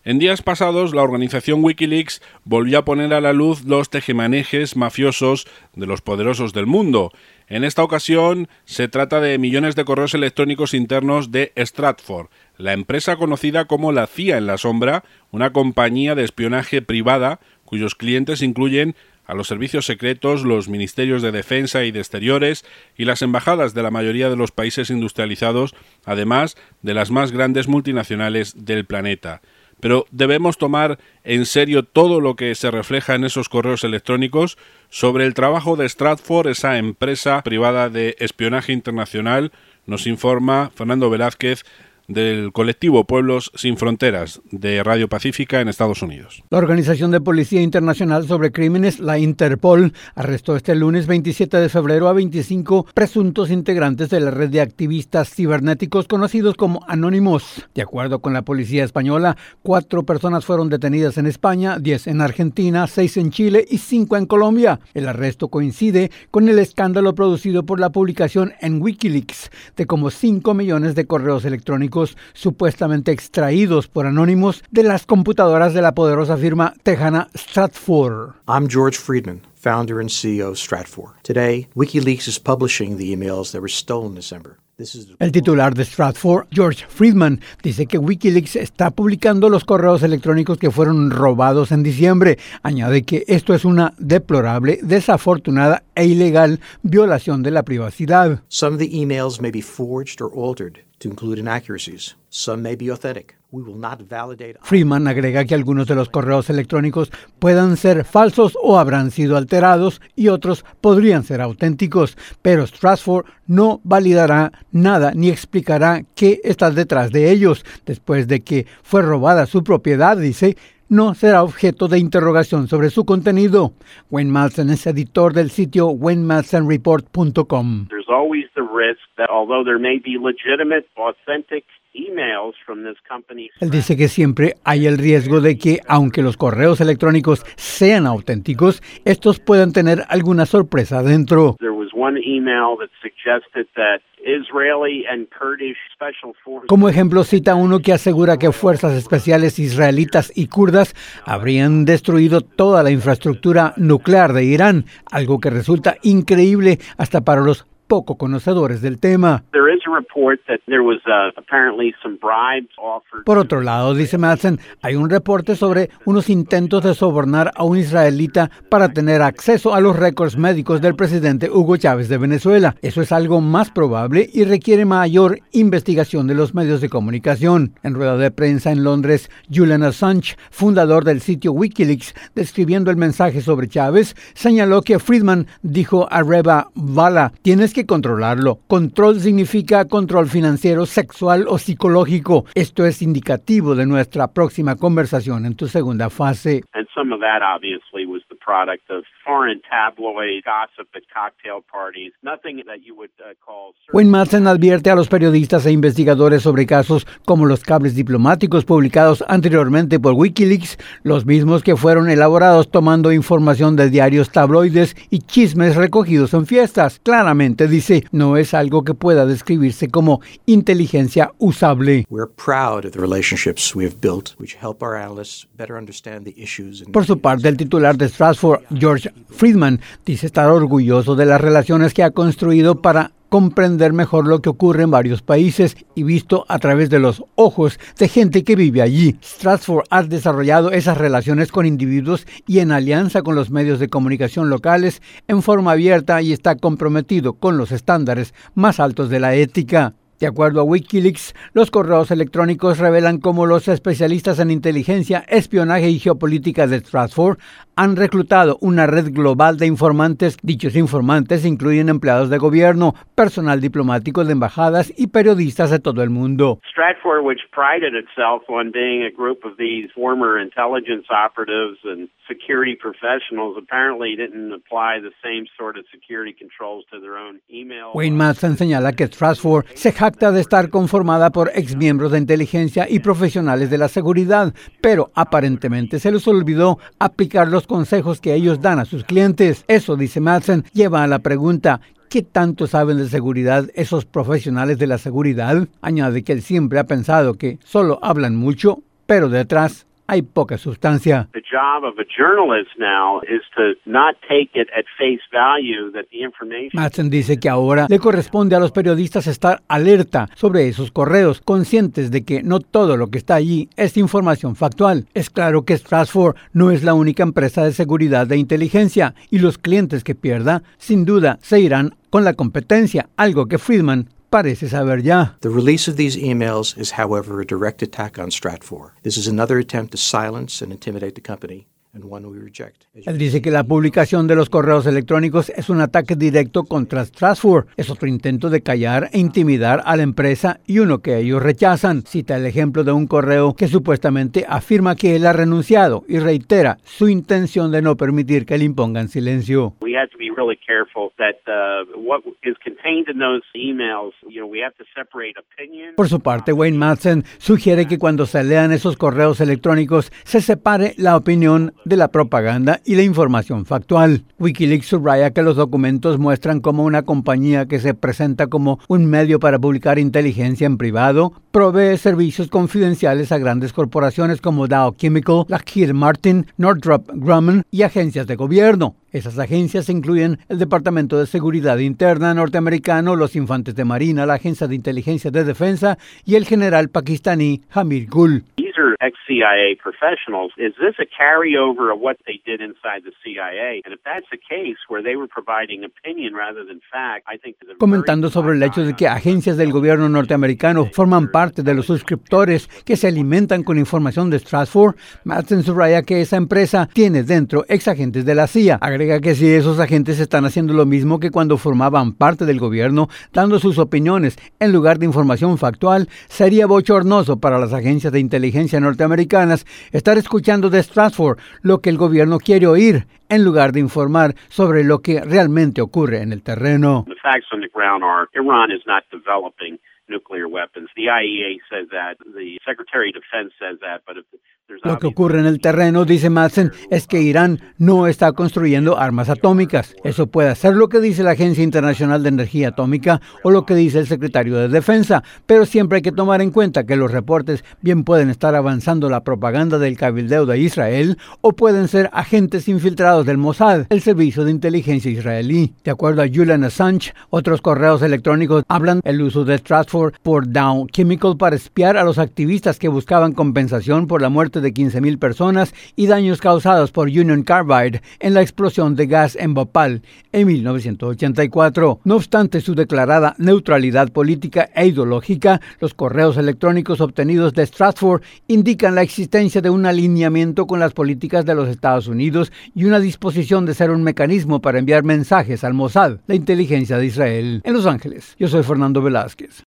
En días pasados, la organización Wikileaks volvió a poner a la luz los tejemanejes mafiosos de los poderosos del mundo. En esta ocasión, se trata de millones de correos electrónicos internos de Stratfor, la empresa conocida como la CIA en la sombra, una compañía de espionaje privada cuyos clientes incluyen a los servicios secretos, los ministerios de defensa y de exteriores y las embajadas de la mayoría de los países industrializados, además de las más grandes multinacionales del planeta. Pero ¿debemos tomar en serio todo lo que se refleja en esos correos electrónicos? Sobre el trabajo de Stratfor, esa empresa privada de espionaje internacional, nos informa Fernando Velázquez del colectivo Pueblos Sin Fronteras de Radio Pacífica en Estados Unidos. La Organización de Policía Internacional sobre Crímenes, la Interpol, arrestó este lunes 27 de febrero a 25 presuntos integrantes de la red de activistas cibernéticos conocidos como Anonymous. De acuerdo con la policía española, 4 personas fueron detenidas en España, 10 en Argentina, 6 en Chile y 5 en Colombia. El arresto coincide con el escándalo producido por la publicación en Wikileaks de como 5 millones de correos electrónicos supuestamente extraídos por Anonymous de las computadoras de la poderosa firma tejana Stratfor. I'm George Friedman, founder and CEO of Stratfor. Today, WikiLeaks is publishing the emails that were stolen in December. El titular de Stratfor, George Friedman, dice que Wikileaks está publicando los correos electrónicos que fueron robados en diciembre. Añade que esto es una deplorable, desafortunada e ilegal violación de la privacidad. Some of the emails may be forged or altered to include inaccuracies. Some may be authentic. We will not validate. Friedman agrega que algunos de los correos electrónicos puedan ser falsos o habrán sido alterados y otros podrían ser auténticos, pero Stratfor no validará nada ni explicará qué está detrás de ellos. Después de que fue robada su propiedad, dice, no será objeto de interrogación sobre su contenido. Wayne Madsen es editor del sitio WayneMadsenReport.com. There's always the risk that although there may be legitimate, authentic emails from this company. Él dice que siempre hay el riesgo de que, aunque los correos electrónicos sean auténticos, estos puedan tener alguna sorpresa dentro. There was one email that suggested that Israeli and Kurdish special forces. Como ejemplo, cita uno que asegura que fuerzas especiales israelitas y kurdas habrían destruido toda la infraestructura nuclear de Irán, algo que resulta increíble hasta para los poco conocedores del tema. Por otro lado, dice Madsen, hay un reporte sobre unos intentos de sobornar a un israelita para tener acceso a los récords médicos del presidente Hugo Chávez de Venezuela. Eso es algo más probable y requiere mayor investigación de los medios de comunicación. En rueda de prensa en Londres, Julian Assange, fundador del sitio Wikileaks, describiendo el mensaje sobre Chávez, señaló que Friedman dijo a Reva Vala, tienes que controlarlo. Control significa control financiero, sexual o psicológico. Esto es indicativo de nuestra próxima conversación en tu segunda fase. And some of that obviously was the product of foreign tabloid gossip at cocktail parties. Nothing that you would call. Wayne Madsen advierte a los periodistas e investigadores sobre casos como los cables diplomáticos publicados anteriormente por Wikileaks, los mismos que fueron elaborados tomando información de diarios tabloides y chismes recogidos en fiestas. Claramente dice, no es algo que pueda describirse como inteligencia usable. We're proud of the relationships we have built, which help our analysts better understand the issues. Por su parte, el titular de Stratfor, George Friedman, dice estar orgulloso de las relaciones que ha construido para comprender mejor lo que ocurre en varios países y visto a través de los ojos de gente que vive allí. Stratfor ha desarrollado esas relaciones con individuos y en alianza con los medios de comunicación locales en forma abierta y está comprometido con los estándares más altos de la ética. De acuerdo a Wikileaks, los correos electrónicos revelan cómo los especialistas en inteligencia, espionaje y geopolítica de Stratfor han reclutado una red global de informantes. Dichos informantes incluyen empleados de gobierno, personal diplomático de embajadas y periodistas de todo el mundo. Stratfor, which prided itself on being a group of these former intelligence operatives and security professionals, apparently didn't apply the same sort of security controls to their own email. Wayne Madsen señala que Stratfor se jacta de estar conformada por exmiembros de inteligencia y profesionales de la seguridad, pero aparentemente se les olvidó aplicar los consejos que ellos dan a sus clientes. Eso, dice Madsen, lleva a la pregunta, ¿qué tanto saben de seguridad esos profesionales de la seguridad? Añade que él siempre ha pensado que solo hablan mucho, pero detrás hay poca sustancia. The job of a journalist now is to not take it at face value that the information. Madsen dice que ahora le corresponde a los periodistas estar alerta sobre esos correos, conscientes de que no todo lo que está allí es información factual. Es claro que Stratfor no es la única empresa de seguridad de inteligencia y los clientes que pierda, sin duda, se irán con la competencia, algo que Friedman parece saber ya. The release of these emails is, however, a direct attack on Stratfor. This is another attempt to silence and intimidate the company. Él dice que la publicación de los correos electrónicos es un ataque directo contra Stratfor. Es otro intento de callar e intimidar a la empresa y uno que ellos rechazan. Cita el ejemplo de un correo que supuestamente afirma que él ha renunciado y reitera su intención de no permitir que le impongan silencio. We have to be really careful that what is contained in those emails, we have to separate opinion. Por su parte, Wayne Madsen sugiere que cuando se lean esos correos electrónicos se separe la opinión de la propaganda y la información factual. WikiLeaks subraya que los documentos muestran cómo una compañía que se presenta como un medio para publicar inteligencia en privado provee servicios confidenciales a grandes corporaciones como Dow Chemical, Lockheed Martin, Northrop Grumman y agencias de gobierno. Esas agencias incluyen el Departamento de Seguridad Interna norteamericano, los infantes de Marina, la Agencia de Inteligencia de Defensa y el general pakistaní Hamid Gul. These are ex-CIA professionals. Is this a carryover of what they did inside the CIA? And if that's the case, where they were providing opinion rather than fact, I think there's a Comentando sobre el hecho de que agencias del gobierno norteamericano forman parte de los suscriptores que se alimentan con información de Stratfor, Madsen subraya que esa empresa tiene dentro exagentes de la CIA. Agrega que si esos agentes están haciendo lo mismo que cuando formaban parte del gobierno, dando sus opiniones en lugar de información factual, sería bochornoso para las agencias de inteligencia norteamericanas estar escuchando de Stratfor lo que el gobierno quiere oír, en lugar de informar sobre lo que realmente ocurre en el terreno. The facts on the ground are Iran is not developing nuclear weapons. The IAEA says that, the Secretary of Defense says that, but if there's Lo que ocurre en el terreno, dice Madsen, es que Irán no está construyendo armas atómicas. Eso puede ser lo que dice la Agencia Internacional de Energía Atómica o lo que dice el Secretario de Defensa, pero siempre hay que tomar en cuenta que los reportes bien pueden estar avanzando la propaganda del cabildeo de Israel o pueden ser agentes infiltrados del Mossad, el servicio de inteligencia israelí. De acuerdo a Julian Assange, otros correos electrónicos hablan del uso de Stratfor por Dow Chemical para espiar a los activistas que buscaban compensación por la muerte de 15,000 personas y daños causados por Union Carbide en la explosión de gas en Bhopal en 1984. No obstante su declarada neutralidad política e ideológica, los correos electrónicos obtenidos de Stratfor indican la existencia de un alineamiento con las políticas de los Estados Unidos y una disposición de ser un mecanismo para enviar mensajes al Mossad, la inteligencia de Israel. En Los Ángeles, yo soy Fernando Velázquez.